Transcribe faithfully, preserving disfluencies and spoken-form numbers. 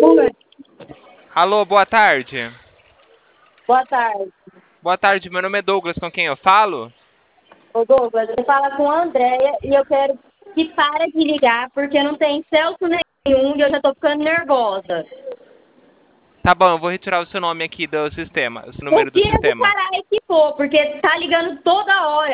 Oi, Alô, boa tarde. boa tarde. Boa tarde, meu nome é Douglas, com quem eu falo? Ô Douglas, você fala com a Andréia e eu quero que para de ligar porque não tem Celso nenhum e eu já tô ficando nervosa. Tá bom, eu vou retirar o seu nome aqui do sistema, o seu Eu número do tiro do sistema. caralho que for, porque tá ligando toda hora.